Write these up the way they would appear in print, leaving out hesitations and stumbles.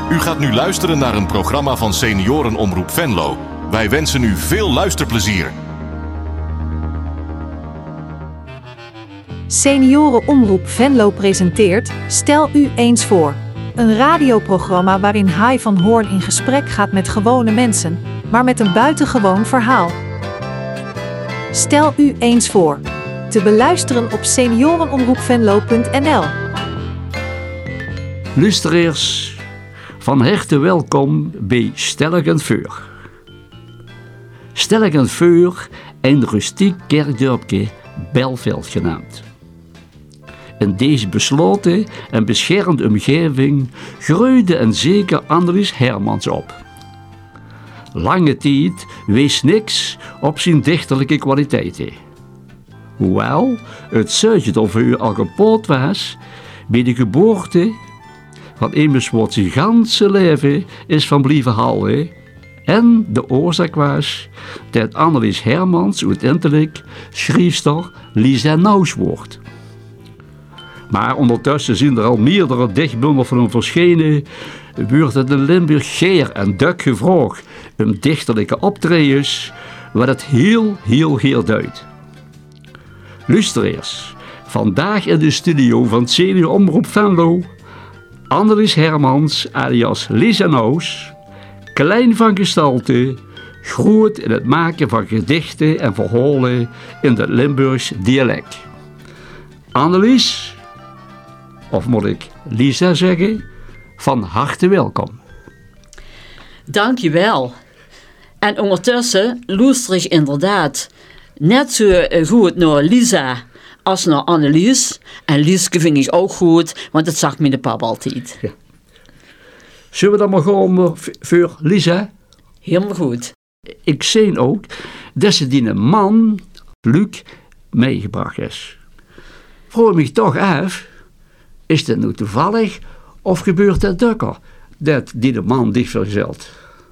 U gaat nu luisteren naar een programma van Seniorenomroep Venlo. Wij wensen u veel luisterplezier. Seniorenomroep Venlo presenteert Stel u eens voor. Een radioprogramma waarin Hai van Hoorn in gesprek gaat met gewone mensen, maar met een buitengewoon verhaal. Stel u eens voor. Te beluisteren op seniorenomroepvenlo.nl. Luisteraars, van harte welkom bij Stellig Vuur. Stellig Vuur, een rustiek kerkdorpje Belveld genaamd. In deze besloten en beschermde omgeving groeide en zeker Annelies Hermans op. Lange tijd wees niks op zijn dichterlijke kwaliteiten. Hoewel het zuidje of u al gepoord was bij de geboorte van immers wat zijn ganse leven is van blijven houden. En de oorzaak was dat Annelies Hermans uiteindelijk schrijfster Lisa Naus wordt. Maar ondertussen zijn er al meerdere dichtbundels van hem verschenen, wordt het in Limburg geer en duk gevraagd om dichterlijke optredens, wat het heel duidt. Luisteraars, vandaag in de studio van Seniorenomroep Venlo, Annelies Hermans alias Lisa Naus, klein van gestalte, groot in het maken van gedichten en verhalen in het Limburgs dialect. Annelies, of moet ik Lisa zeggen, van harte welkom. Dankjewel. En ondertussen luister ik inderdaad net zo goed naar Lisa als naar Annelies. En Lieske vind ik ook goed, want dat zag mijn papa altijd. Ja. Zullen we dan maar gewoon voor Lisa? Helemaal goed. Ik zie ook dat ze die man, Luc, meegebracht is. Vroeg me toch af, is dat nu toevallig of gebeurt dat dukker, dat die man dicht vergezelt?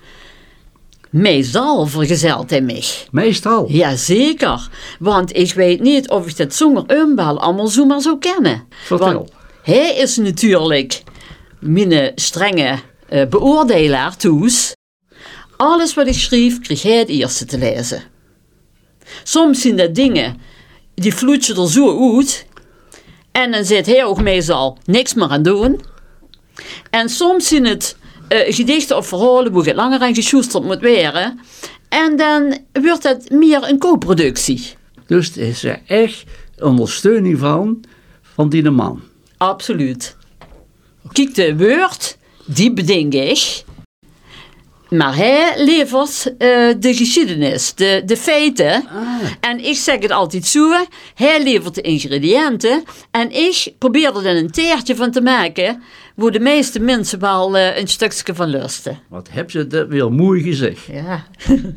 Meestal vergezelt hij mij. Meestal? Jazeker, want ik weet niet of ik dat zonder umbal allemaal zomaar zou kennen. Vertel. Want hij is natuurlijk mijn strenge beoordelaar toes. Alles wat ik schreef, kreeg hij het eerste te lezen. Soms zijn dat dingen, die vloetsen er zo uit. En dan zit hij ook meestal niks meer aan doen. En soms zijn het gedichten of verhalen waar het langer aan geschoesterd moet worden. En dan wordt het meer een co-productie. Dus het is er echt ondersteuning van die man. Absoluut. Kijk, de woord, die bedenk ik. Maar hij levert de geschiedenis, de feiten. Ah. En ik zeg het altijd zo, hij levert de ingrediënten. En ik probeer er een teertje van te maken, waar de meeste mensen wel een stukje van lusten. Wat heb je dat weer mooi gezegd. Ja.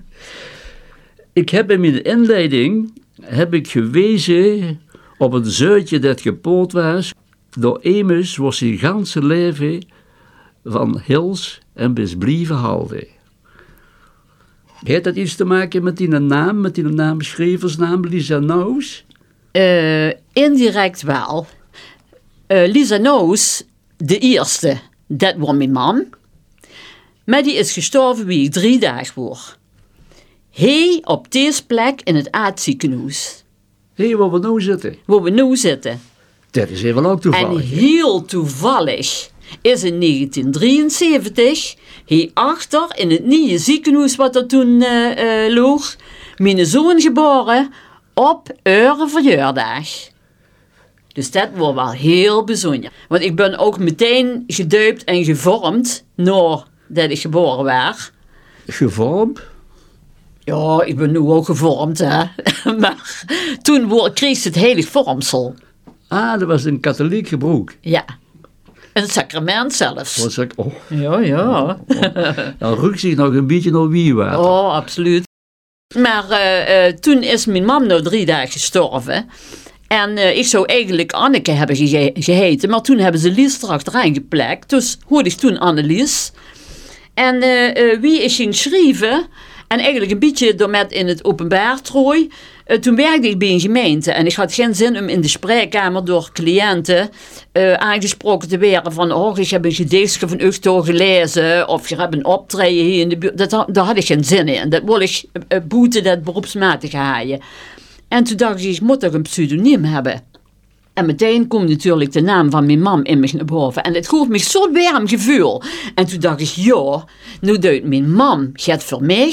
Ik heb in mijn inleiding gewezen op een zuidje dat gepoord was. Door Emus was zijn ganse leven van hils en besblieven houden. Heeft dat iets te maken met die naam, schrijversnaam Lisa Naus? Indirect wel. Lisa Naus, de eerste, dat was mijn man. Maar die is gestorven wie ik 3 dagen was. Hij op deze plek in het aardziekenhuis. Hé, waar we nu zitten. Dat is even ook toevallig. En heel toevallig is in 1973 hij achter in het nieuwe ziekenhuis wat er toen lag, mijn zoon geboren op eure verjaardag. Dus dat was wel heel bijzonder. Want ik ben ook meteen gedoopt en gevormd nadat ik geboren werd. Gevormd? Ja, ik ben nu ook gevormd, hè. Maar toen kreeg ze het heilig vormsel. Ah, dat was een katholiek gebroek. Ja. Een sacrament zelfs. Oh. Ja. Dan ruikt zich nog een beetje naar wiewater. Oh, absoluut. Maar toen is mijn mam nou 3 dagen gestorven. En ik zou eigenlijk Anneke hebben geheten. Maar toen hebben ze Lies erachteraan geplakt. Dus hoorde ik toen Annelies. En wie is ging schrijven. En eigenlijk een beetje door met in het openbaar trooi. Toen werkte ik bij een gemeente en ik had geen zin om in de spreekkamer door cliënten aangesproken te worden van ik heb een gedichtje van Uchtoo gelezen of je hebt een optreden hier in de buurt. Daar had ik geen zin in. Dat wil ik boeten, dat beroepsmatig haaien. En toen dacht ik moet toch een pseudoniem hebben. En meteen komt natuurlijk de naam van mijn mam in me naar boven. En het gaf me zo'n warm gevoel. En toen dacht ik, nu doet mijn mam gaat voor mij.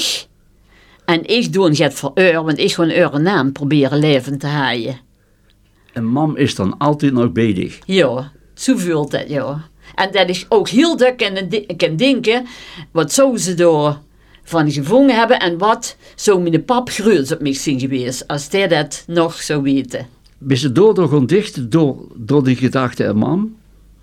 En ik doe het voor haar, want ik ga haar naam proberen levend te haaien. En mam is dan altijd nog bezig? Ja, zo voelt dat, ja. En dat is ook heel druk kan denken, wat zou ze daar van gevonden hebben en wat zou mijn pap groots op mij zijn geweest, als hij dat nog zou weten. Ben je door gewoon dicht door die gedachte aan mam?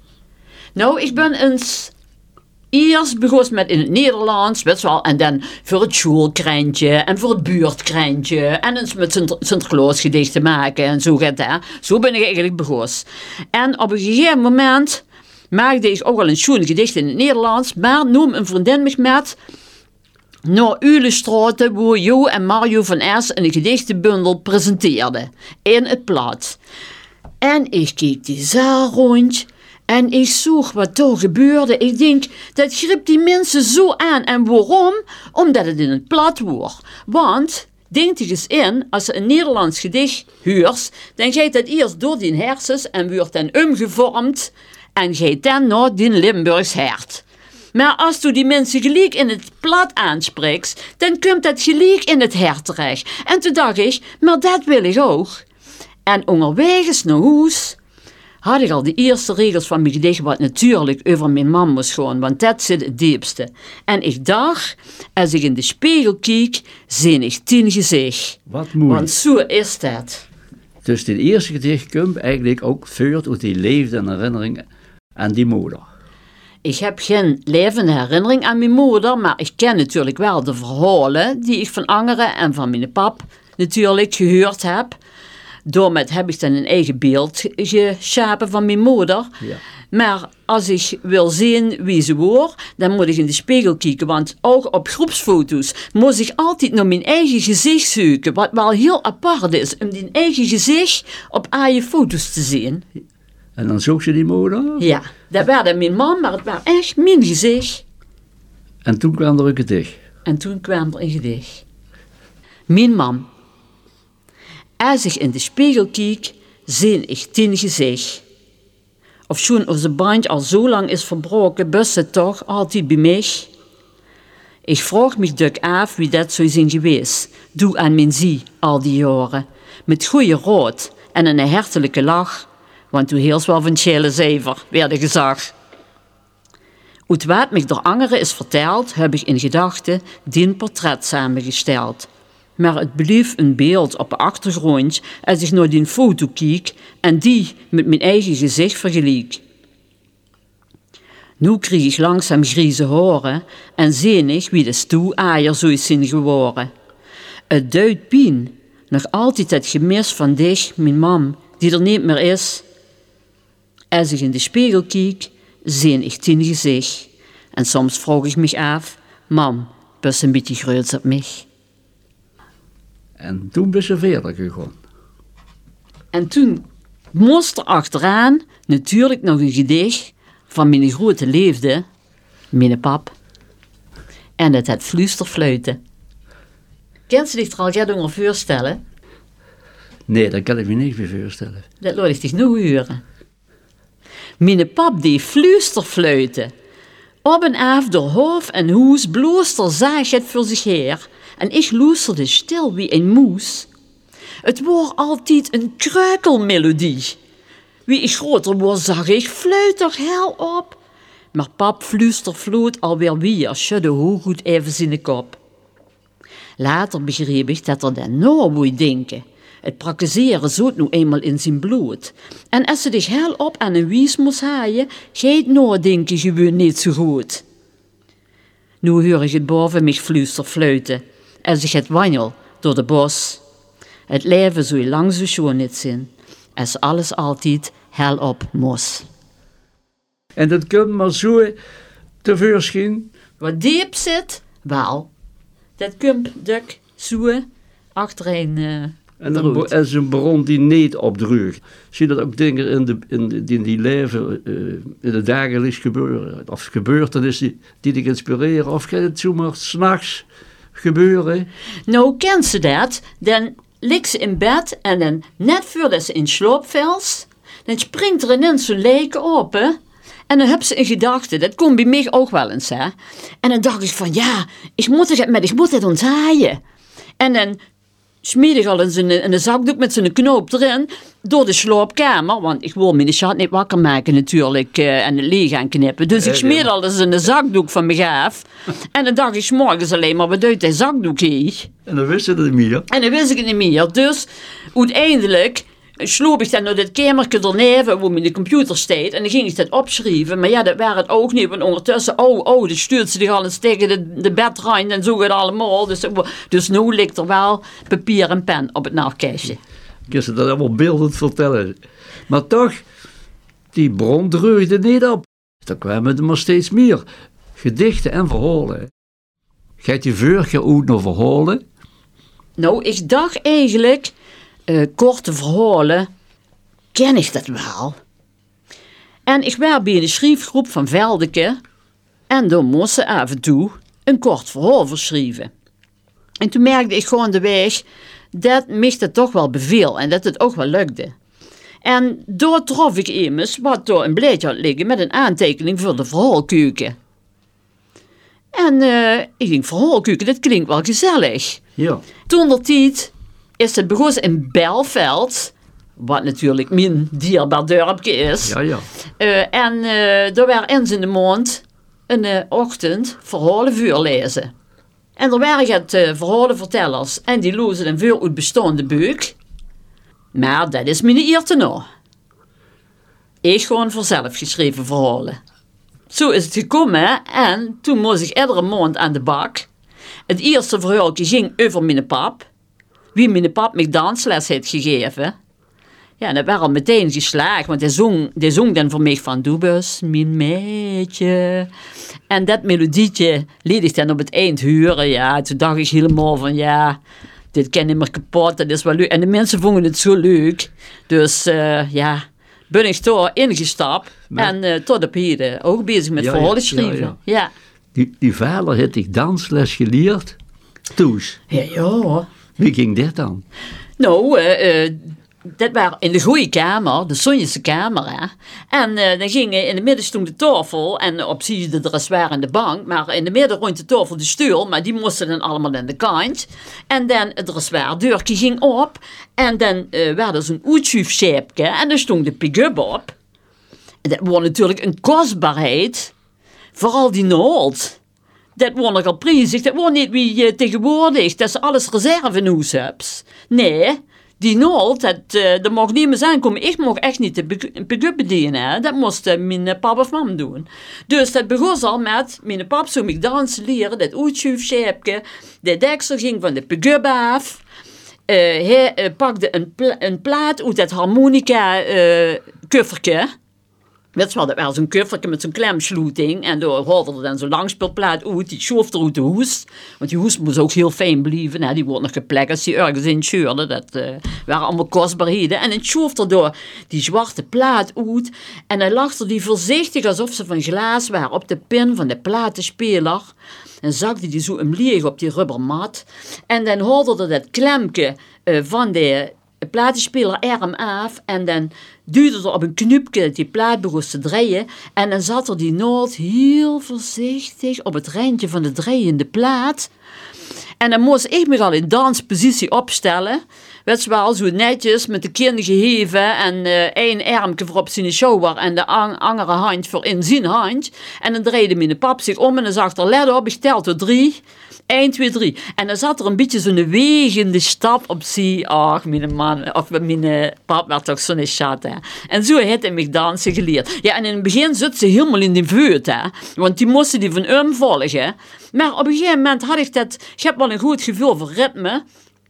Nou, ik ben eens eerst begonnen met in het Nederlands, weet je wel, en dan voor het schoolkrantje en voor het buurtkrantje en eens met Sinterklaas gedichten maken en zo gaat dat. Zo ben ik eigenlijk begonnen. En op een gegeven moment maakte ik ook al een schoon gedicht in het Nederlands, maar noem een vriendin me met naar Ulestraten, waar Jo en Mario van Es een gedichtenbundel presenteerden in het blad. En ik keek die zaal rond en ik zocht wat er gebeurde. Ik denk, dat greep die mensen zo aan. En waarom? Omdat het in het blad was. Want, denk je eens in, als je een Nederlands gedicht huurt, dan gaat dat eerst door die hersens en wordt dan omgevormd en gaat dan naar die Limburgs hart. Maar als je die mensen gelijk in het plat aanspreekt, dan komt dat gelijk in het hart terecht. En toen dacht ik, maar dat wil ik ook. En onderweg naar huis had ik al de eerste regels van mijn gedicht, wat natuurlijk over mijn mam moest gaan, want dat zit het diepste. En ik dacht, als ik in de spiegel kijk, zie ik 10 gezicht. Wat mooi. Want zo is dat. Dus dit eerste gedicht komt eigenlijk ook voort uit die leefde en herinneringen aan die moeder. Ik heb geen levende herinnering aan mijn moeder, maar ik ken natuurlijk wel de verhalen die ik van anderen en van mijn pap natuurlijk gehoord heb. Daarmee heb ik dan een eigen beeld geschapen van mijn moeder. Ja. Maar als ik wil zien wie ze was, dan moet ik in de spiegel kijken. Want ook op groepsfoto's moet ik altijd naar mijn eigen gezicht zoeken. Wat wel heel apart is, om die eigen gezicht op al je foto's te zien. En dan zocht je die moeder? Ja, dat werd mijn man, maar het was echt mijn gezicht. En toen kwam er een gedicht. En toen kwam er een gedicht. Mijn mam. Als ik in de spiegel kijk, zie ik 10 gezicht. Ofschoon onze band al zo lang is verbroken, bust het toch altijd bij mij. Ik vraag me duk af wie dat zou zijn geweest. Doe aan mijn zie al die jaren. Met goede raad en een hartelijke lach. Want toen heels wel van schele zever, werd gezag. Uit wat mij door anderen is verteld, heb ik in gedachten die portret samengesteld. Maar het bleef een beeld op de achtergrond als ik naar die foto keek en die met mijn eigen gezicht vergeleek. Nu kreeg ik langzaam grieze horen en zie ik wie de stoe-aaier zo is zijn geworden. Het duidt pijn, nog altijd het gemis van dich, mijn mam, die er niet meer is. Als ik in de spiegel kijk, zie ik 10 gezicht. En soms vraag ik me af, mam, best een beetje groot op mij. En toen ben je verder gegaan. En toen moest er achteraan natuurlijk nog een gedicht van mijn grote liefde, mijn pap. En het had fluisterfluiten. Kan je zich er al gaat voorstellen? Nee, dat kan ik me niet meer voorstellen. Dat laat ik zich nu horen. Mijn pap die fluisterfluiten. Op en af door hoofd en hoes blooster zaag het voor zich her. En ik luisterde stil wie een moes. Het was altijd een kruikelmelodie. Wie ik groter was, zag ik, fluit toch hel op. Maar pap fluisterfloot alweer weer, schudde hooggoed even zijn kop. Later begreep ik dat er dan nou moet denken. Het praktiseren zoet nu eenmaal in zijn bloed. En als ze dich hel op aan een wies moest haaien, gaat nou denken gewoon niet zo goed. Nu hoor ik het boven mij fluisterfluiten, als ik het wandel door de bos. Het leven zou lang zo schoon niet zijn, als alles altijd hel op moest. En dat komt maar zo tevoorschijn. Wat diep zit, wel, dat komt duk zo achterin En zo'n bron die niet opdreugt. Zie je dat ook dingen in die leven, in het dagelijks gebeuren, of gebeurtenissen die dich inspireren, of gaat het zomaar 's nachts gebeuren? Nou, kent ze dat? Dan ligt ze in bed en dan net voordat ze in slaap valt, dan springt er ineens zo'n lijk op, hè? En dan heb ze een gedachte, dat komt bij mij ook wel eens, hè? En dan dacht ik van, ja, ik moet het onthaaien. En dan smied ik al in een zakdoek met zijn knoop erin door de slaapkamer, want ik wil mijn schat niet wakker maken natuurlijk en het leeg gaan knippen. Dus ik smeer alles in de zakdoek van me af. En dan dacht ik 's morgens alleen maar, wat uit die zakdoek hier? En dan wist je het niet meer. En dan wist ik het niet meer. Dus uiteindelijk sloop ik dan naar dit kamertje erneven waar mijn computer staat en dan ging ik dat opschrijven. Maar ja, dat werd het ook niet, want ondertussen, dan stuurt ze zich al eens tegen de bedrand en zo gaat het allemaal. Dus nu ligt er wel papier en pen op het nachtkastje. Ik kan ze dat allemaal beeldend vertellen. Maar toch, die bron dreugde niet op. Dan kwamen er maar steeds meer gedichten en verhalen. Gaat je vorige ook nog verhalen? Nou, ik dacht eigenlijk, korte verhalen, ken ik dat wel. En ik werd bij de schrijfgroep van Veldeke en dan moest ze af en toe een kort verhaal verschrijven. En toen merkte ik gewoon de weg dat mij dat toch wel beviel en dat het ook wel lukte. En door trof ik immers wat door een blaadje had liggen met een aantekening voor de verhaalkeuken. En ik denk, verhaalkeuken, dat klinkt wel gezellig. Ja. Toen de tijd is het begonnen in Belveld, wat natuurlijk mijn dierbaar dorpje is. Ja, ja. En daar werd eens in de maand een ochtend verhalen voorlezen. En er waren het verhalenvertellers en die lozen dan voor uit bestaande buik. Maar dat is mijn eerste nou. Ik gewoon voor zelf geschreven verhalen. Zo is het gekomen en toen moest ik iedere maand aan de bak. Het eerste verhaaltje ging over mijn pap. Wie mijn pap me dansles heeft gegeven. Ja, en dat werd al meteen geslaagd, want hij zong dan voor mij van Doebus, mijn meidje. En dat melodietje liet ik dan op het eind huren. Ja, toen dacht ik helemaal van ja, dit ken ik maar kapot, dat is wel leuk. En de mensen vonden het zo leuk. Dus ja, ben ik toch ingestapt en tot op heden ook bezig met verhalen schrijven. Ja. Die vader had ik dansles geleerd, toes. Ja. Wie ging dit dan? Nou, dat waren in de goede kamer, de Sonjese kamer. Hè? En dan ging in de midden stond de tafel en op zich de dressoir en de bank. Maar in de midden rond de tafel de stoel, maar die moesten dan allemaal aan de kant. En dan het dressoir deurtje ging op en dan werd er zo'n oetschuifscheepje en daar stond de pick-up op. En dat was natuurlijk een kostbaarheid, vooral die naald. Dat was nogal prijzig, dat was niet wie tegenwoordig, dat ze alles reserve in huis hebt. Nee, die naald, dat mag niet meer aankomen. Ik mocht echt niet de pick-up bedienen, hè. Dat moest mijn pap of mam doen. Dus dat begon al met, mijn pap zou me dansen leren, dat uitschuifscheepje, de deksel ging van de pick-up af. Hij pakte een plaat uit dat harmonica kuffertje. Dat was zo'n kuffertje met zo'n klemsluiting. En door haalde er dan zo'n langspeelplaat uit. Die schoof er uit de hoes. Want die hoes moest ook heel fijn blijven. Hè. Die wordt nog geplekt als die ergens in scheurde. Dat waren allemaal kostbaarheden. En het schoof er door die zwarte plaat uit. En hij lag er die voorzichtig alsof ze van glas waren op de pin van de platenspeler. En zakte die zo omleeg op die rubbermat. En dan haalde er dat klemke van de platenspeler arm af en dan duwde er op een knopje dat die plaat begon te draaien en dan zat er die naald heel voorzichtig op het randje van de draaiende plaat en dan moest ik me al in danspositie opstellen, weet je wel, zo netjes met de kin geheven en één armje voor op zijn shower en de andere hand voor in zijn hand en dan draaide mijn pap zich om en dan zag er, let op, ik tel tot 3. 1, 2, 3. En dan zat er een beetje zo'n wegende stap op zie. Ach, mijn man, of mijn pap werd toch zo'n schat, hè. En zo heeft hij me dansen geleerd. Ja, en in het begin zat ze helemaal in de veut, hè. Want die moesten die van hem volgen. Maar op een gegeven moment had ik dat, ik heb wel een goed gevoel voor ritme.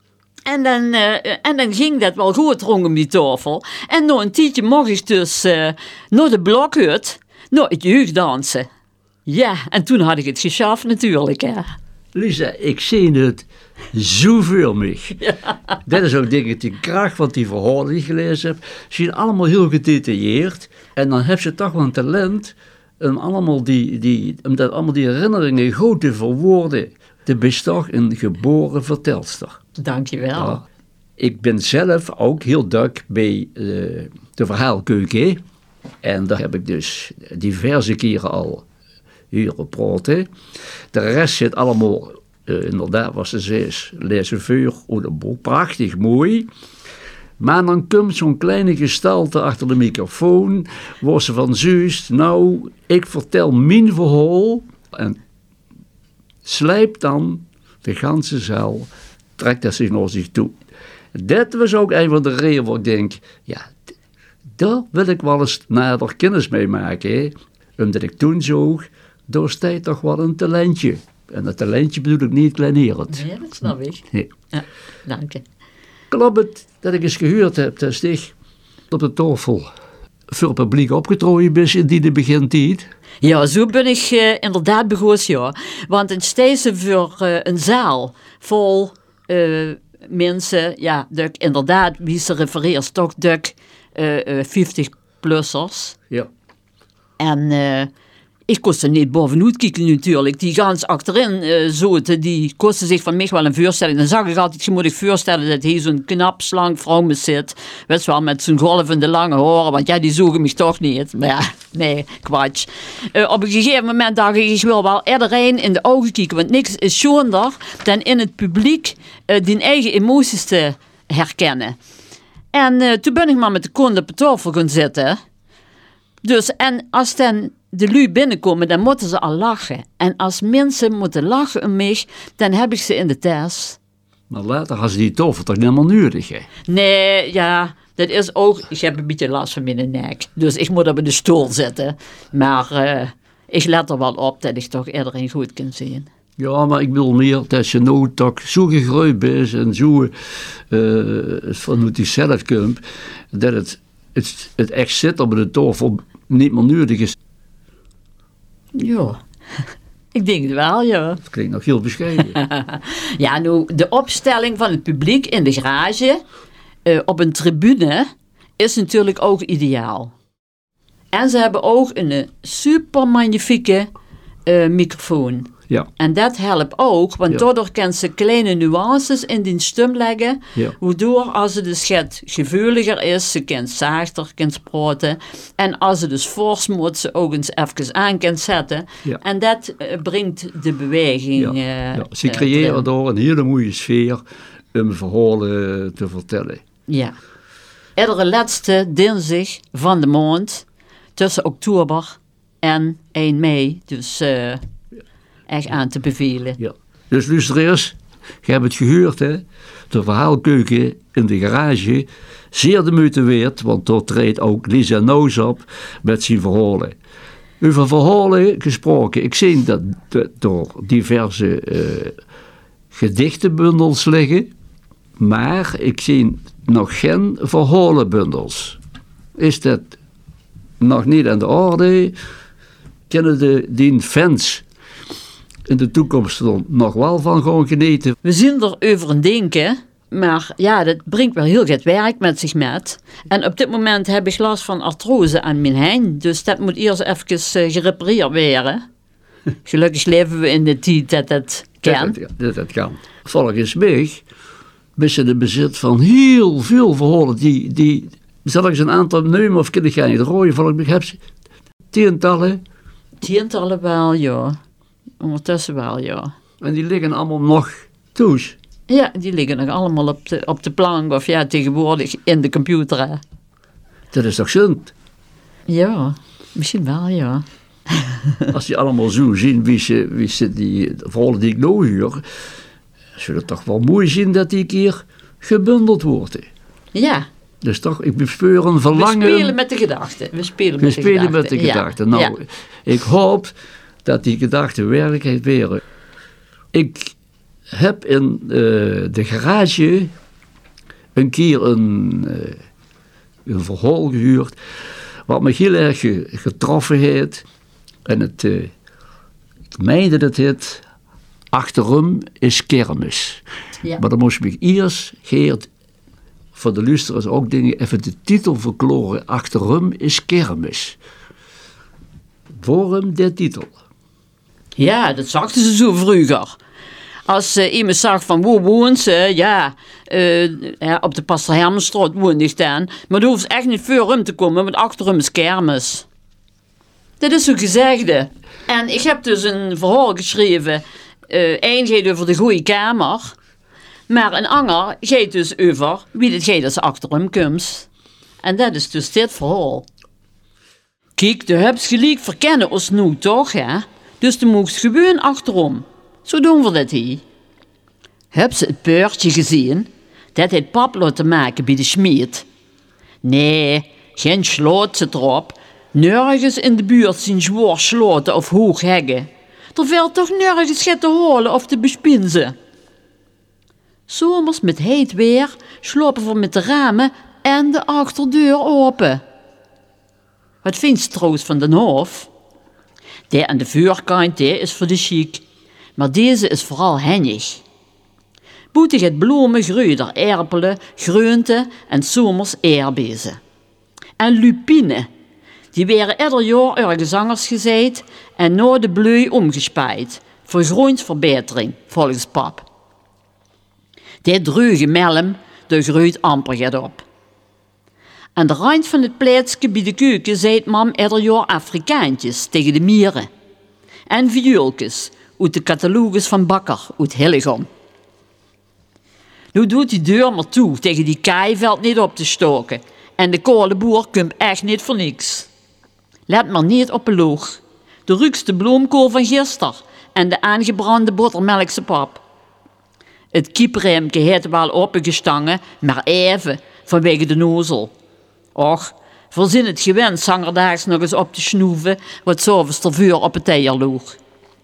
En dan ging dat wel goed rondom die tafel. En na een tijdje mocht ik dus naar de blokhut, naar het jeugddansen. Ja, en toen had ik het geschaft natuurlijk, hè. Lisa, ik zie het zoveel meer. Dat is ook denk ik die kracht van die verhalen die ik gelezen heb. Ze zijn allemaal heel gedetailleerd. En dan heb ze toch wel een talent om allemaal die herinneringen goed te verwoorden. De is toch een geboren vertelster. Dankjewel. Ja. Ik ben zelf ook heel druk bij de verhaalkeuken. En daar heb ik dus diverse keren al hier gepraat. De rest zit allemaal, inderdaad wat ze zei, lezen vuur, de boek, prachtig mooi. Maar dan komt zo'n kleine gestalte achter de microfoon, waar ze van zuist, nou, ik vertel mijn verhaal en slijpt dan de ganse zaal, trekt dat zich naar zich toe. Dat was ook een van de redenen waar ik denk, ja, daar wil ik wel eens nader kennis mee maken. Hè? Omdat ik toen zag, daar staat toch wel een talentje. En dat talentje bedoel ik niet kleinerend. Nee, dat snap ik. Nee. Ja, dank je. Klopt het dat ik eens gehuurd heb, dat is op de tafel voor het publiek opgetrooid is in die begintijd? Ja, zo ben ik inderdaad begonnen, ja. Want het steeds voor een zaal vol mensen, ja, dat inderdaad, wie ze refereert, toch 50-plussers. Ja. En ik kon ze niet bovenuit kijken natuurlijk. Die gans achterin zoten, die kosten zich van mij wel een voorstelling. Dan zag ik altijd, je moet je voorstellen dat hier zo'n knap, slank vrouw zit. Weet je wel, met zo'n golvende lange horen. Want ja, die zoeken mij toch niet. Maar ja, nee, kwatsch. Op een gegeven moment dacht ik wil wel iedereen in de ogen kijken. Want niks is schoner dan in het publiek die eigen emoties te herkennen. En toen ben ik maar met de kont op de tafel gaan zitten. Dus, en als dan de lui binnenkomen, dan moeten ze al lachen. En als mensen moeten lachen om mij, dan heb ik ze in de tas. Maar later gaan ze die tafel toch niet helemaal nodig, hè? Nee, ja, dat is ook... Ik heb een beetje last van mijn nek. Dus ik moet op de stoel zitten. Maar ik let er wel op dat ik toch iedereen goed kan zien. Ja, maar ik wil meer dat je nou toch zo gegroeid bent en zo vanuit jezelf komt, dat het echt zit op de tafel niet meer nodig is. Ja, ik denk het wel, ja. Dat klinkt nog heel bescheiden. Ja, nou, de opstelling van het publiek in de garage op een tribune is natuurlijk ook ideaal. En ze hebben ook een super magnifieke microfoon. Ja. En dat helpt ook, want daardoor kan ze kleine nuances in die stem leggen, waardoor als het dus gevoeliger is, ze kan zachter kan praten. En als het dus fors moet, ze ook eens even aan kan zetten. Ja. En dat brengt de beweging. Ze creëren door een hele mooie sfeer om verhalen te vertellen. Ja. Iedere laatste dinsdag van de maand, tussen oktober en 1 mei, dus... echt aan te bevelen. Ja. Dus luisteraars, je hebt het gehoord, hè? De verhaalkeuken in de garage, zeer de moeite waard, want daar treedt ook Lisa Noos op met zijn verhalen. Over verhalen gesproken, ik zie dat er diverse gedichtenbundels liggen, maar ik zie nog geen verhalenbundels. Is dat nog niet aan de orde? Kennen die fans in de toekomst er nog wel van gewoon genieten? We zien er over een denken, maar ja, dat brengt wel heel veel werk met zich met. En op dit moment heb ik last van artrose aan mijn heen, dus dat moet eerst even gerepareerd worden. Gelukkig leven we in de tijd dat het kan. Dat kan. Volgens mij is het de bezit van heel veel verhalen die zal ik eens een aantal nemen of kan ik gaan niet rooien? Volgens mij heb je tientallen. Tientallen wel, ja. Ondertussen wel, ja. En die liggen allemaal nog thuis? Ja, die liggen nog allemaal op de plank of ja, tegenwoordig in de computer. Hè. Dat is toch zund? Ja, misschien wel, ja. Als die allemaal zo zien wie ze die verhalen die ik nou huur, zullen het toch wel mooi zien dat die een keer gebundeld worden. Ja. Dus toch, ik bespeur een verlangen. We spelen met de gedachten. We spelen met de gedachten. Nou, ja. Ik hoop dat die gedachten werkelijkheid werden. Ik heb in de garage een keer een verhaal gehuurd wat me heel erg getroffen heeft. En ik meende dat het achterom is kermis. Ja. Maar dan moest ik eerst, Geert, voor de luisteraars ook dingen, even de titel verkloren. Achterom is kermis. Waarom de titel? Ja, dat zakten ze zo vroeger. Als iemand zag van waar woont ze, op de Pastor Hermenstraat woonde ik dan. Maar er hoeft echt niet voor hem te komen, want achter hem is kermis. Dat is zo gezegde. En ik heb dus een verhaal geschreven. Eén gaat over de goede kamer. Maar een ander gaat dus over wie het gaat als achter hem komt. En dat is dus dit verhaal. Kijk, de hubs gelijk verkennen ons nu toch, hè? Dus de moest gewoon achterom. Zo doen we dat hier. Heb ze het peurtje gezien? Dat heeft pap laten maken bij de schmied. Nee, geen sloten erop. Nergens in de buurt zien zwaar sloten of hoog heggen. Er valt toch nergens te halen of te bespinzen. Zomers met heet weer slopen we met de ramen en de achterdeur open. Wat vindt je trouwens van de hof? Die aan de vuurkant is voor de chic, maar deze is vooral hennig. Boetig het bloemen groeien er erpelen, groenten en zomers eerbezen. En lupine, die werden ieder jaar ergens anders gezaaid en na de bloei omgespaaid, voor groenteverbetering, volgens pap. Die druge melm, daar groeit amper gaat op. Aan de rand van het plaatsje bij de keuken zaait mam ieder jaar Afrikaantjes tegen de mieren. En viooltjes uit de catalogus van Bakker uit Hillegom. Nu doet die deur maar toe tegen die kaaiveld niet op te stoken. En de kolenboer komt echt niet voor niks. Let maar niet op de loog. De ruikste bloemkool van gisteren en de aangebrande bottermelkse pap. Het kiepremke heeft wel opgestangen, maar even, vanwege de nozel. Och, verzin het gewend zangerdaags nog eens op te snoeven, wat s'avonds ter vuur op het eier loog.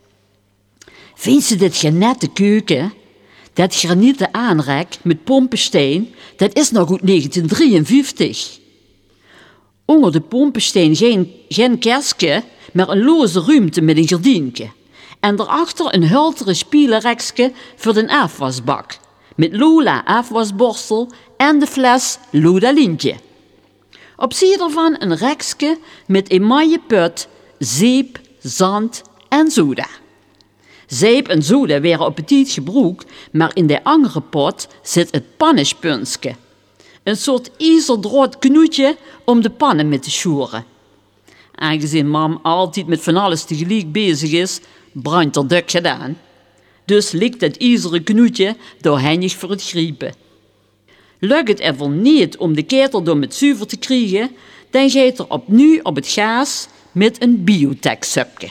Vindt ze dit genette keuken? Dat granieten aanrek met pompensteen, dat is nog uit 1953. Onder de pompensteen geen kerstje, maar een loze ruimte met een gardienke. En daarachter een hultere spielenrekje voor de afwasbak. Met Lula afwasborstel en de fles Ludalintje. Op zee ervan een rekje met emaille put, zeep, zand en soda. Zeep en soda werden op petit gebruikt, maar in de andere pot zit het pannespunske. Een soort ijzerdraad knoetje om de pannen mee te sjoeren. Aangezien mam altijd met van alles tegelijk bezig is, brandt er duk gedaan. Dus ligt het ijzeren knoetje door hennig voor het griepen. Lukt het even niet om de ketel door met zuiver te krijgen, dan gaat er opnieuw op het gaas met een biotech-supje.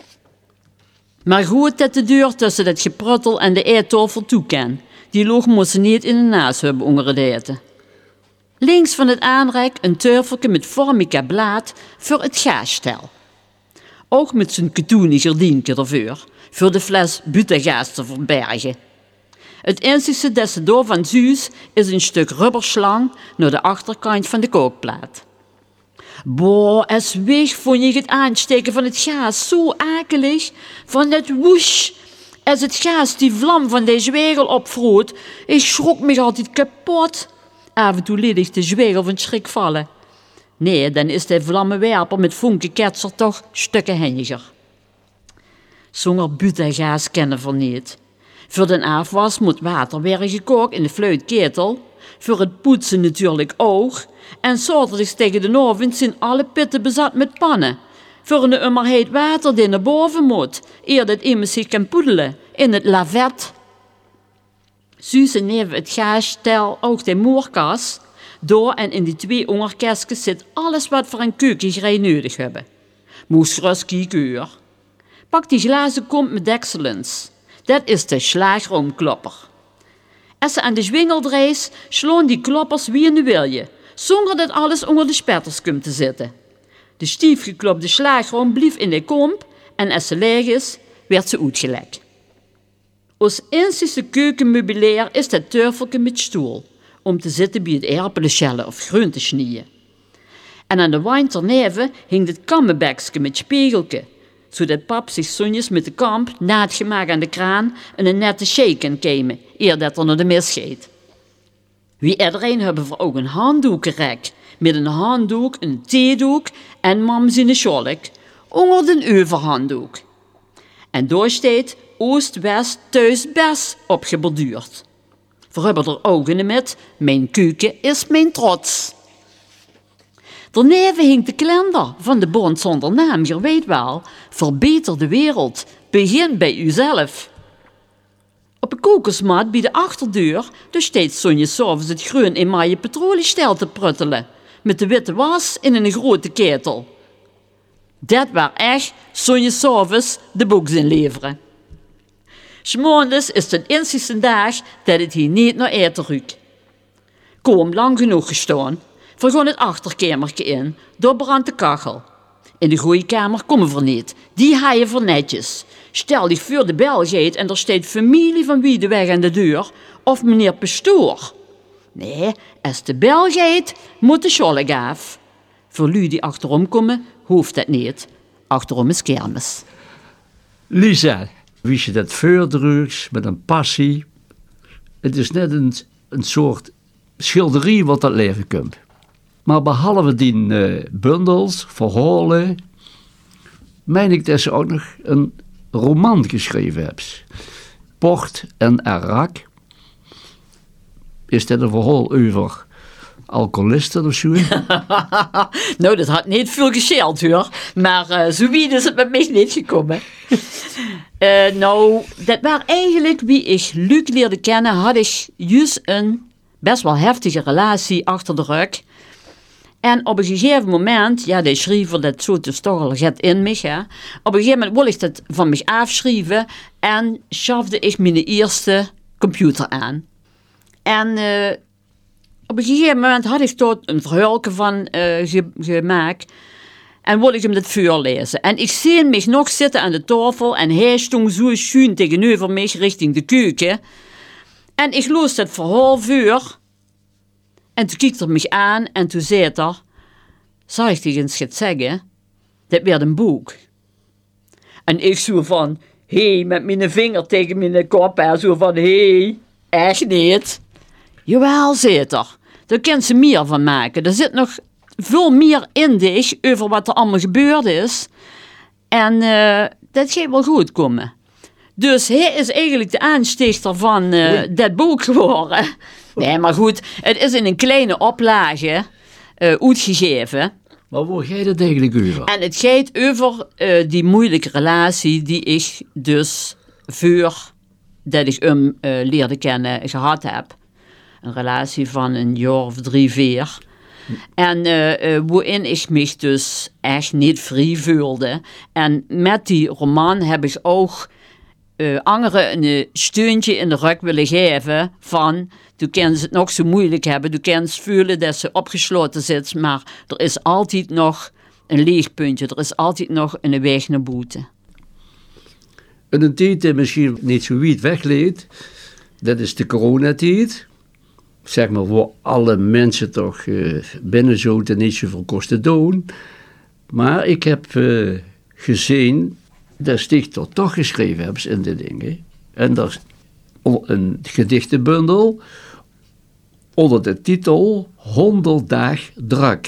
Maar goed dat de deur tussen het gepruttel en de eettafel toe kan. Die loog moest ze niet in de naast hebben onder het eten. Links van het aanrek een teufelke met formica blaad voor het gaasstel. Ook met zijn katoenen gardienke ervoor, voor de fles butagaas te verbergen. Het enige dat ze door van zuus is een stuk rubberslang naar de achterkant van de kookplaat. Boah, es weg vond je het aansteken van het gaas zo akelig, van dat woesh. Als het gaas die vlam van deze zwegel opvroot, ik schrok me altijd kapot. Af en toe liet ik de zwegel van schrik vallen. Nee, dan is de vlammenwerper met vonkenketser toch stukken henniger. Zonder butagaas kennen we niet. Voor de afwas moet water worden gekookt in de fluitketel. Voor het poetsen natuurlijk ook. En zaterdags tegen de oven zijn alle pitten bezat met pannen. Voor een emmer heet water die naar boven moet, eer dat iemand zich kan poedelen in het lavet. Suus en neven het gaasstel ook de moerkas. Door en in die 2 onderkastjes zit alles wat voor een keukengerei nodig hebben. Moest gerust kijken. Pak die glazen kom met dekselens. Dat is de slagroomklopper. Als ze aan de zwingel draait, slaan die kloppers wie in de wilje, zonder dat alles onder de spetters komt te zitten. De stiefgeklopte slagroom blief in de komp en als ze leeg is, werd ze uitgelekt. Ons enige keukenmeubilair is dat teufelke met stoel, om te zitten bij het erpelenschellen of groentesnieën. En aan de wand erneven hing het kammenbekje met spiegelke, zodat pap zich zonjes met de kamp, na het gemaakt aan de kraan, en een nette shake kan komen, eer dat er naar de mis gaat. Wie iedereen hebben voor ook een handdoekenrek, met een handdoek, een theedoek en mam zijn scholk, onder de overhanddoek. En daar staat Oost, West, thuis, best opgeborduurd. We hebben er ogen met, mijn keuken is mijn trots. Daarneven hing de kalender van de bond zonder naam, je weet wel, verbeter de wereld, begin bij uzelf. Op de kokersmat bij de achterdeur, daar staat Sonja s'avonds het groen in maaie petroliestel te pruttelen, met de witte was in een grote ketel. Dat was echt Sonja s'avonds de boeks inleveren. 's Maandags is het een eerste dag dat het hier niet naar eten ruikt. Kom lang genoeg gestaan. We gaan het achterkamertje in, daar brandt de kachel. In de gooikamer komen we niet, die haaien voor netjes. Stel je voor de bel gaat en er staat familie van wie de weg aan de deur, of meneer pastoor. Nee, als de bel gaat, moet de scholk af. Voor lui die achterom komen, hoeft dat niet. Achterom is kermis. Lisa, wist je dat voordrugs met een passie? Het is net een soort schilderie wat dat leven komt. Maar behalve die bundels, verhalen, meen ik dat ze ook nog een roman geschreven hebt. Port en Arak. Is dat een verhaal over alcoholisten of zo? Nou, dat had niet veel gescheeld hoor. Maar zo wie is het met mij niet gekomen. Nou, dat was eigenlijk wie ik Luc leerde kennen, had ik juist een best wel heftige relatie achter de rug. En op een gegeven moment, ja, die schreef dat zo dus toch al gaat in mij. Hè. Op een gegeven moment wilde ik dat van mij afschrijven en schafte ik mijn eerste computer aan. En op een gegeven moment had ik tot een verhaaltje van gemaakt en wilde ik hem dat voorlezen. En ik zie mij nog zitten aan de tafel en hij stond zo schuin tegenover mij richting de keuken. En ik las dat verhaal voor. En toen keek hij mij aan en toen zei hij, zou ik tegen eens gaan zeggen, dat werd een boek. En ik zo van, met mijn vinger tegen mijn kop en zo van, echt niet. Jawel, zei hij, daar kan ze meer van maken. Er zit nog veel meer in dich over wat er allemaal gebeurd is. En dat gaat wel goed komen. Dus hij is eigenlijk de aanstichter van dat boek geworden. Nee, maar goed, het is in een kleine oplage uitgegeven. Maar waar gaat het eigenlijk over? En het gaat over die moeilijke relatie die ik dus voor dat ik hem leerde kennen gehad heb. Een relatie van een jaar of 3, 4. En waarin ik me dus echt niet vrij voelde. En met die roman heb ik ook anderen een steuntje in de rug willen geven van, toen kan ze het nog zo moeilijk hebben, toen kan ze voelen dat ze opgesloten zit, maar er is altijd nog een leegpuntje, er is altijd nog een weg naar buiten. En een tijd die misschien niet zo wijd wegleed, dat is de coronatijd. Zeg maar, waar alle mensen toch binnen zouden niet zoveel kosten doen. Maar ik heb gezien dat Stichter toch geschreven hebben in de dingen. En dat is een gedichtenbundel onder de titel 100 Dagen Drak.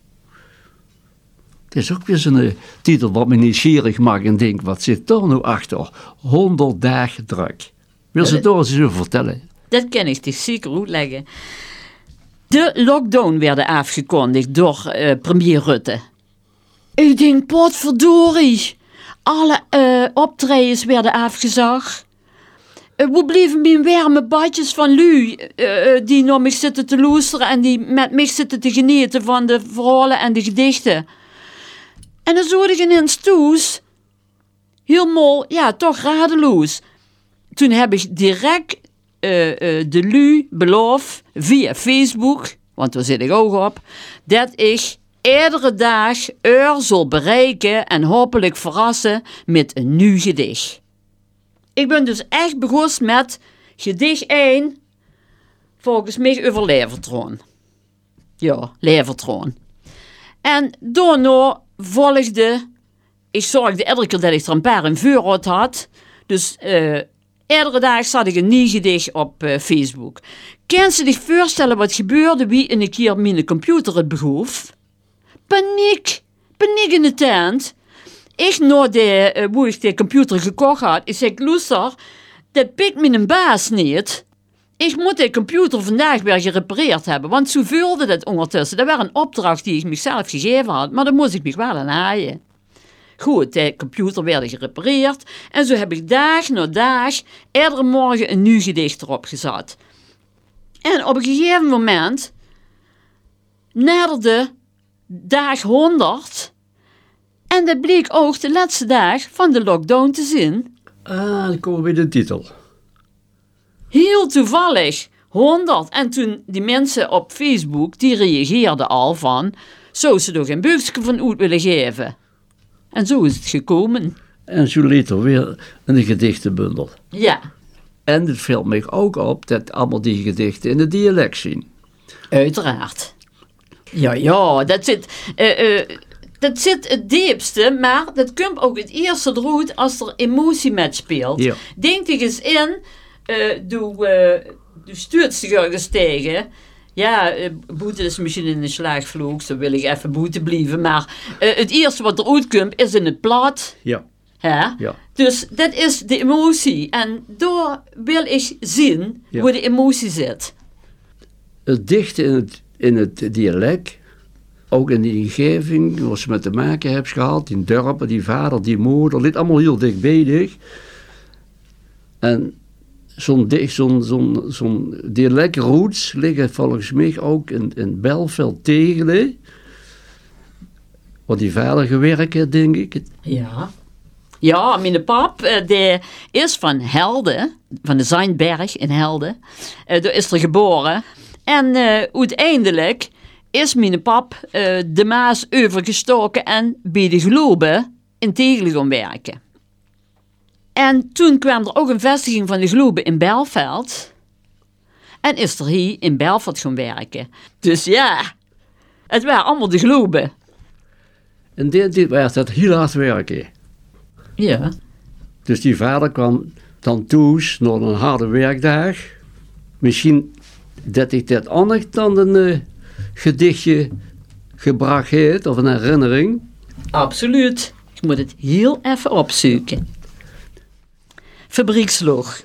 Het is ook weer zo'n titel wat me nieuwsgierig maakt en denk, wat zit daar nou achter? 100 Dagen Drak. Wil ze daar eens over vertellen? Dat kan ik zich zeker uitleggen. De lockdown werd afgekondigd door premier Rutte. Ik denk, potverdorie. Alle optredens werden afgezegd. Hoe bleven mijn warme badjes van lui die naar mij zitten te luisteren en die met mij zitten te genieten van de verhalen en de gedichten. En dan zat ik ineens thuis, helemaal, ja, toch radeloos. Toen heb ik direct de lui beloofd via Facebook, want daar zit ik ook op, dat ik iedere dag zal bereiken en hopelijk verrassen met een nieuw gedicht. Ik ben dus echt begonnen met gedicht 1, volgens mij over Levertroon. Ja, Levertroon. En daarna volgde ik zorgde elke keer dat ik er een paar in voorraad had. Dus iedere dag zat ik een nieuw gedicht op Facebook. Kan je zich voorstellen wat gebeurde wie een keer mijn computer het begroef? Paniek in de tent. Ik hoe ik de computer gekocht had, ik zei, luister, dat pikt mijn baas niet. Ik moet de computer vandaag weer gerepareerd hebben, want zo voelde dat ondertussen. Dat was een opdracht die ik mezelf gegeven had, maar daar moest ik me wel aan haaien. Goed, de computer werd gerepareerd en zo heb ik dag na dag iedere morgen een nieuw gedicht erop gezet. En op een gegeven moment naderde dag 100 en dat bleek ook de laatste dag van de lockdown te zien. Dan komen we bij de titel. Heel toevallig, 100. En toen die mensen op Facebook, die reageerden al van, zou ze er geen buikje van uit willen geven. En zo is het gekomen. En zo later weer een gedichtenbundel. Ja. En het viel mij ook op dat allemaal die gedichten in het dialect zien. Uiteraard. Ja, dat zit het diepste, maar dat komt ook het eerste eruit als er emotie met speelt. Ja. Denk er eens in, doe stuurt zich ergens tegen. Ja, boete is misschien in een slaagvloek, zo wil ik even boete blijven. Maar het eerste wat eruit komt is in het plat. Ja. Hè? Ja. Dus dat is de emotie. En daar wil ik zien hoe de emotie zit. Het dichten in het dialect, ook in die omgeving, waar ze met te maken hebben gehad, die dorpen, die vader, die moeder, dit allemaal heel dichtbij. En zo'n dialectroots liggen volgens mij ook in Belveld Tegelen, waar die vader gewerkt heeft, denk ik. Ja. Ja, mijn pap, die is van Helden, van de Zijnberg in Helden. Daar is er geboren. En uiteindelijk is mijn pap de Maas overgestoken en bij de Globe in Tegelen gaan werken. En toen kwam er ook een vestiging van de Globe in Belveld. En is er hier in Belveld gaan werken. Dus ja, het waren allemaal de Globe. En dit was dat heel hard werken. Ja. Dus die vader kwam dan thuis na een harde werkdag. Misschien dat ik dat anders dan een gedichtje gebracht heeft, of een herinnering. Absoluut. Ik moet het heel even opzoeken. Fabriekslog.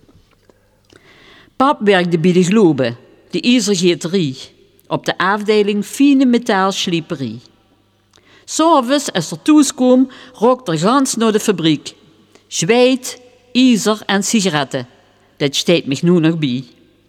Pap werkte bij de Globe, de ijzergieterij, op de afdeling fine metaalslieperie. 'S'avonds als er thuiskwam, rook er gans naar de fabriek. Zweet, ijzer en sigaretten. Dat steekt me nu nog bij.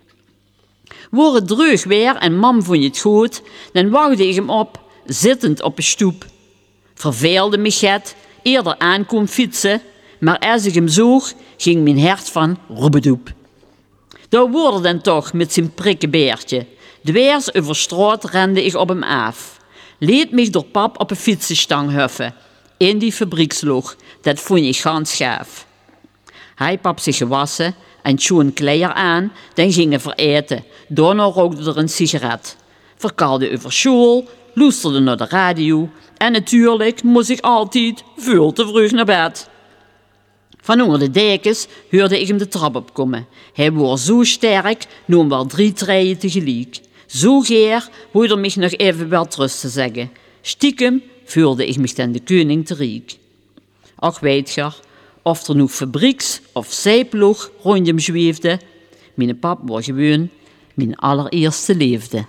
Word het droog weer en mam vond je het goed, dan wachtte ik hem op, zittend op een stoep. Verveelde me het, eerder aankom fietsen, maar als ik hem zoog, ging mijn hart van roebedoep. Daar wordt dan toch met zijn prikkenbeertje. Dwers over straat rende ik op hem af. Leed mich door pap op een fietsenstang huffen. In die fabriekslog, dat vond ik gans gaaf. Hij pap zich gewassen en tjoen kleier aan, dan gingen vereten. Daarna rookte er een sigaret. Verkalde over school, luisterde naar de radio en natuurlijk moest ik altijd veel te vroeg naar bed. Van onder de dekens hoorde ik hem de trap opkomen. Hij was zo sterk, noem wel 3 treien tegelijk. Zo geer hoorde mich nog even wel trust te zeggen. Stiekem voelde ik mich ten de koning te riek. Ach weet je, of er nog fabrieks- of zeeploeg rond hem zweefde, mijn pap was gewoon mijn allereerste liefde.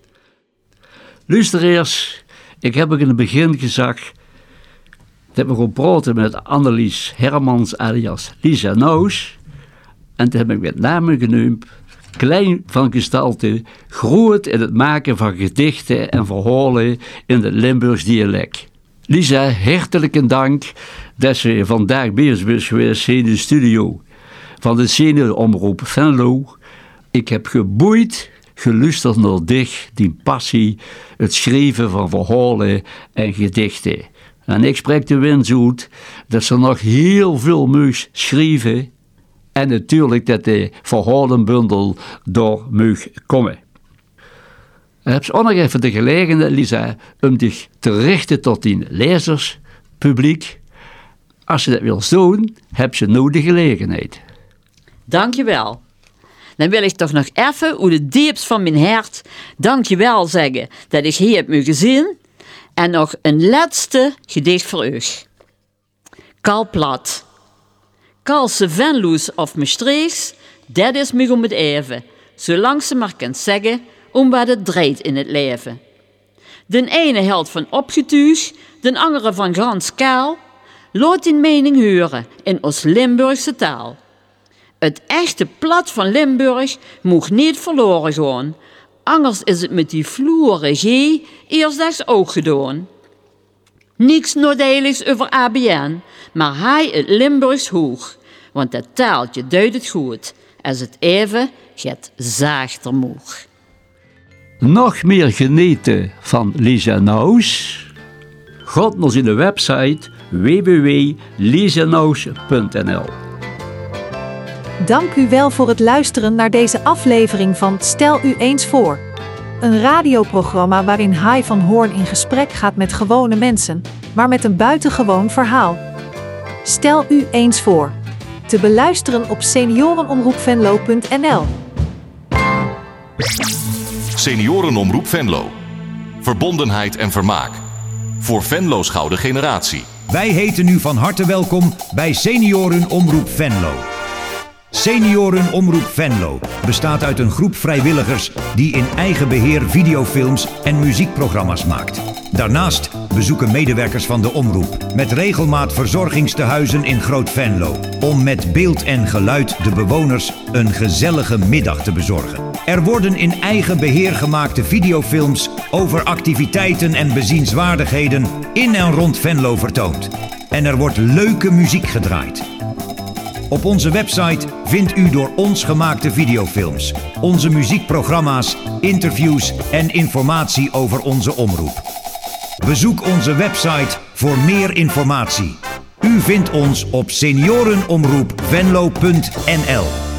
Luisteraars, ik heb ook in het begin gezegd dat we gaan praten met Annelies Hermans alias Lisa Noos. En toen heb ik met name genoemd, klein van gestalte, groot in het maken van gedichten en verhalen in het Limburgs dialect. Lisa, hartelijk dank dat ze vandaag bezig is geweest in de studio van de Seniorenomroep Venlo. Ik heb geboeid geluisterd naar dich, die passie, het schrijven van verhalen en gedichten. En ik spreek de wens uit dat ze nog heel veel mag schrijven en natuurlijk dat de verhalenbundel door mag komen. Ik heb ook nog even de gelegenheid, Lisa, om dich te richten tot die lezers publiek. Als je dat wilt doen, heb je nu de gelegenheid. Dankjewel. Dan wil ik toch nog even uit het diepst van mijn hart dankjewel zeggen dat ik hier heb u gezien. En nog een laatste gedicht voor u. Kal plat. Kalse Venlo's of Maastrichts, dat is me om het even. Zolang ze maar kan zeggen om wat het draait in het leven. De ene held van opgetuig, de andere van Grans kaal. Laat die mening horen in ons Limburgse taal. Het echte plat van Limburg moet niet verloren gaan. Anders is het met die vloeren G eerstdags ook gedaan. Niks nadeligs over ABN, maar hij het Limburgs hoog. Want dat taaltje duidt het goed, als het even gaat zachter moeg. Nog meer genieten van Lisa Naus? Ga naar zijn website www.lisanaus.nl. Dank u wel voor het luisteren naar deze aflevering van Stel u eens voor. Een radioprogramma waarin Hai van Hoorn in gesprek gaat met gewone mensen, maar met een buitengewoon verhaal. Stel u eens voor. Te beluisteren op seniorenomroepvenlo.nl. Seniorenomroep Venlo. Verbondenheid en vermaak. Voor Venlo's gouden generatie. Wij heten u van harte welkom bij Seniorenomroep Venlo. Seniorenomroep Venlo bestaat uit een groep vrijwilligers die in eigen beheer videofilms en muziekprogramma's maakt. Daarnaast bezoeken medewerkers van de omroep met regelmaat verzorgingstehuizen in Groot Venlo om met beeld en geluid de bewoners een gezellige middag te bezorgen. Er worden in eigen beheer gemaakte videofilms over activiteiten en bezienswaardigheden in en rond Venlo vertoond. En er wordt leuke muziek gedraaid. Op onze website vindt u door ons gemaakte videofilms, onze muziekprogramma's, interviews en informatie over onze omroep. Bezoek onze website voor meer informatie. U vindt ons op seniorenomroepvenlo.nl.